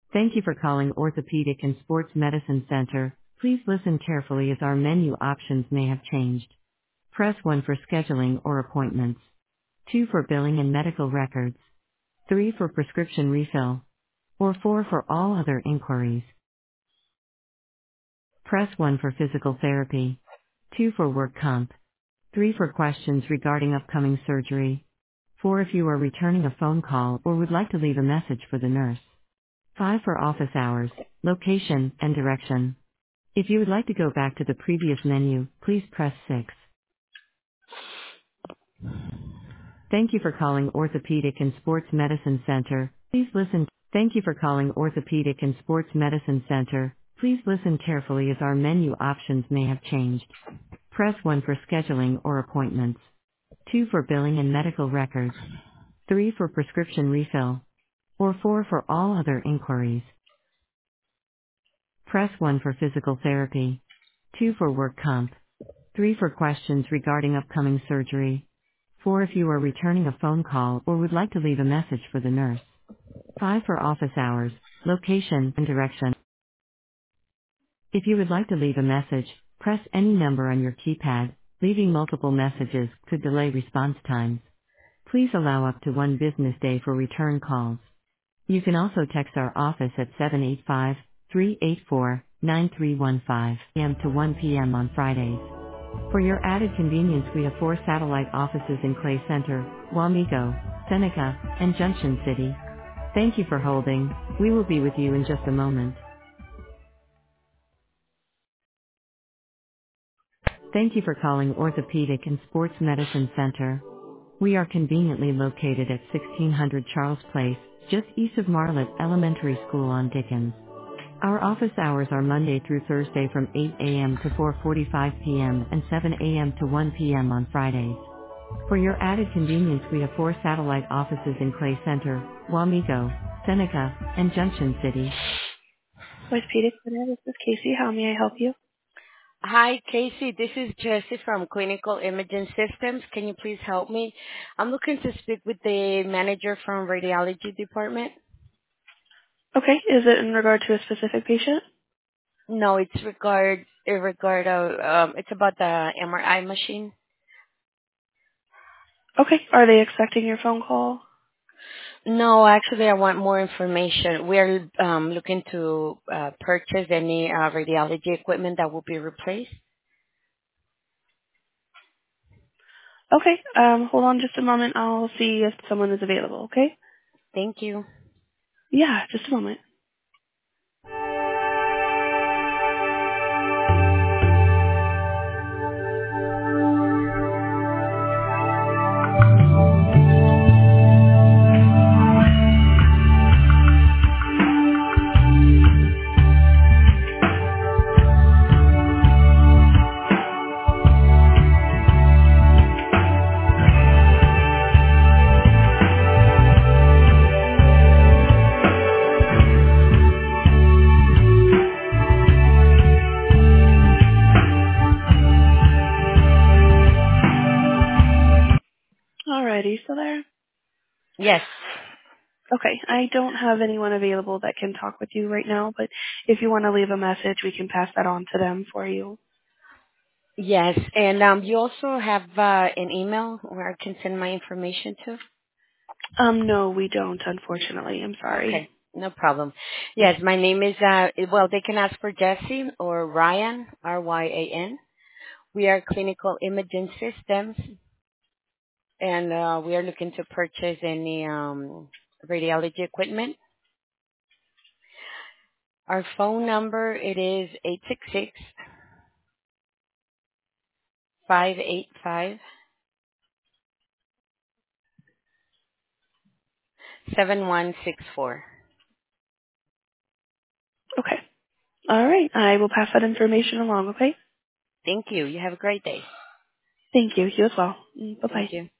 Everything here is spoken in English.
Thank you for calling Orthopedic and Sports Medicine Center. Please listen carefully as our menu options may have changed. Press 1 for scheduling or appointments. 2 for billing and medical records. 3 for prescription refill. Or 4 for all other inquiries. Press 1 for physical therapy. 2 for work comp. 3 for questions regarding upcoming surgery. 4 if you are returning a phone call or would like to leave a message for the nurse. 5 for office hours, location, and direction. If you would like to go back to the previous menu, please press 6. Thank you for calling Orthopedic and Sports Medicine Center. Please listen. Thank you for calling Orthopedic and Sports Medicine Center. Please listen carefully as our menu options may have changed. Press 1 for scheduling or appointments. 2 for billing and medical records. 3 for prescription refill. Or 4 for all other inquiries. Press 1 for physical therapy. 2 for work comp. 3 for questions regarding upcoming surgery. 4 if you are returning a phone call or would like to leave a message for the nurse. 5 for office hours, location, and direction. If you would like to leave a message, press any number on your keypad. Leaving multiple messages could delay response times. Please allow up to 1 business day for return calls. You can also text our office at 785-384-9315 a.m. to 1 p.m. on Fridays. For your added convenience, we have 4 satellite offices in Clay Center, Wamego, Seneca, and Junction City. Thank you for holding. We will be with you in just a moment. Thank you for calling Orthopedic and Sports Medicine Center. We are conveniently located at 1600 Charles Place, just east of Marlett Elementary School on Dickens. Our office hours are Monday through Thursday from 8 a.m. to 4:45 p.m. and 7 a.m. to 1 p.m. on Fridays. For your added convenience, we have 4 satellite offices in Clay Center, Wamego, Seneca, and Junction City. Orthopedic Center, this is Casey. How may I help you? Hi, Casey. This is Jessie from Clinical Imaging Systems. Can you please help me? I'm looking to speak with the manager from radiology department. Okay, is it in regard to a specific patient? No, it's it's about the MRI machine. Okay, are they expecting your phone call? No, actually, I want more information. We're looking to purchase any radiology equipment that will be replaced. Okay, hold on just a moment. I'll see if someone is available, okay? Thank you. Yeah, just a moment. Alrighty, so there. Yes. Okay, I don't have anyone available that can talk with you right now, but if you want to leave a message, we can pass that on to them for you. Yes, and you also have an email where I can send my information to? No, we don't, unfortunately. I'm sorry. Okay, no problem. Yes, my name is, they can ask for Jesse or Ryan, R-Y-A-N. We are Clinical Imaging Systems, and we are looking to purchase any radiology equipment. Our phone number, it is 866-585-7164. Okay. All right, I will pass that information along, okay? Thank you. You have a great day. Thank you. You as well. Bye-bye. Thank you.